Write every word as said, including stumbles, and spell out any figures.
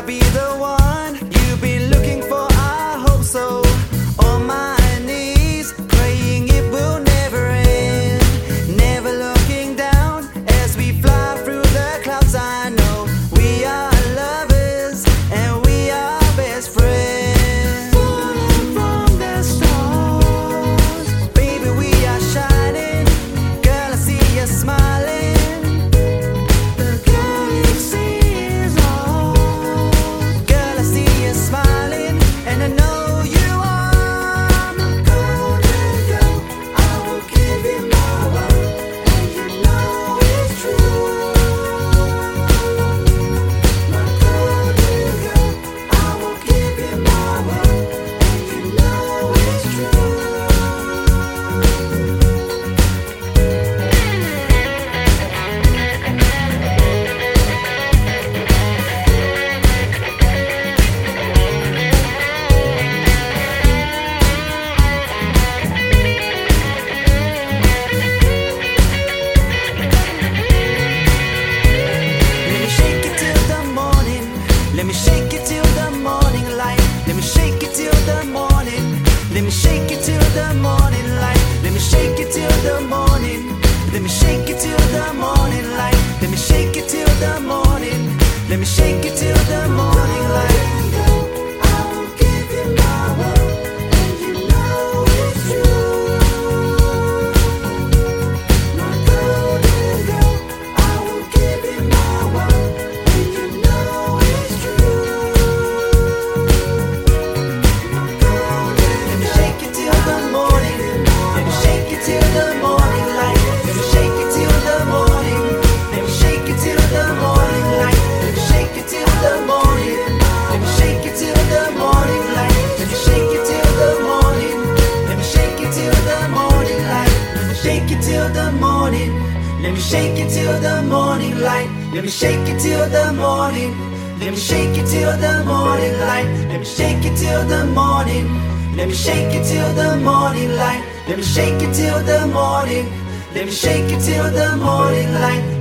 be the one you've been looking for. I hope so. On my knees, praying it will never end. Never looking down as we fly through the clouds. I know we are lovers and we are best friends. Falling from the stars, baby, we are shining. Girl, I see you smiling. The galaxy is ours. Girl, I see you smiling, and I know you are my golden girl. I will give you my word, and you know it's true. My golden girl, I will give you my word, and you know it's true. Let me shake it till the morning light. Let me shake it till the morning. Let me shake it till the morning light. Let me shake it till the morning. Let me shake it till the morning light. Let me shake it till the morning. Let me shake it till the morning light. I will give you my word, and you know it's true. My golden girl, I will give you my word, and you know it's true. Let me shake it till the morning. Let me shake it till the morning light. Let me shake it till the morning. Let me shake it till the morning light. Let me shake it till the morning. Let me shake it till the morning light. Let me shake it till the morning. Let me shake it till the morning light. Let me shake it till the morning. Let me shake it till the morning light. Let me shake it till the morning. Let me shake it till the morning light. Let me shake it till the morning. Let me shake it till the morning light. Let me shake it till the morning. Let me shake it till the morning light.